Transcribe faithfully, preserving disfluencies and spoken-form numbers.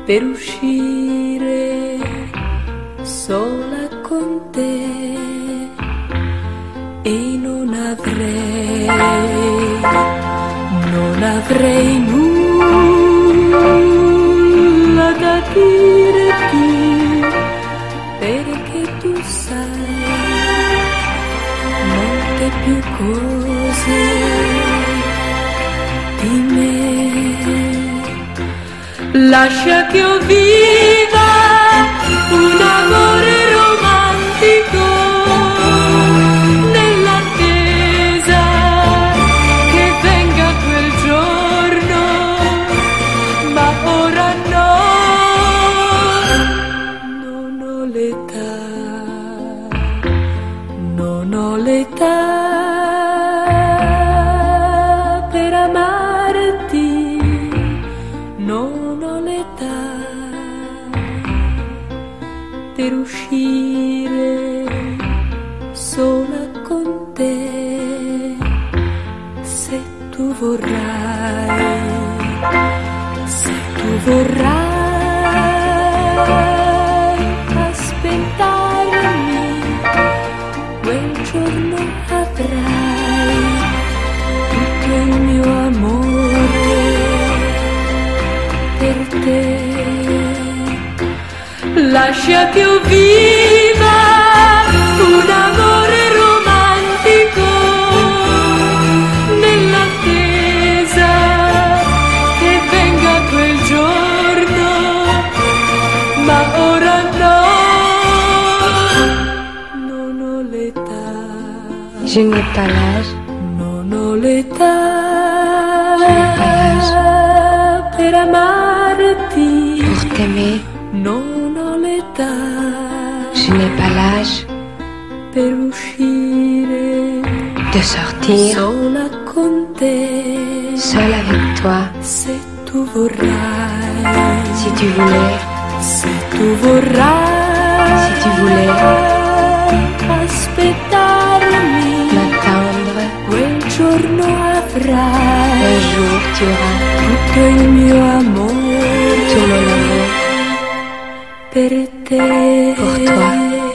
per uscire sola con te, e non avrei, non avrei nulla da dirti, perché tu sai molte più cose di me. Lascia che io viva un amore romantico nell'attesa che venga quel giorno, ma ora no, non ho l'età, non ho l'età per amarti, non ho l'età per uscire sola con te. Se tu vorrai, se tu vorrai aspettarmi, quel giorno avrai tutto il mio amore per te. Lascia che io viva un amore romantico nell'attesa che venga quel giorno, ma ora no, non ho l'età. Je n'ai pas l'âge. Non ho l'età per amarti. Pour t'aimer. Non ho l'età. Je n'ai pas l'âge. Per uscire. De sortir. Sola con te. Seul avec toi. Se tu vorrai. Si tu voulais. Se tu vorrai. Si tu voulais. Aspettarmi. M'attendre. Quel giorno avrai. Un jour tu auras. Tutto il mio amore. Tout mon amour. Per te. Pour toi.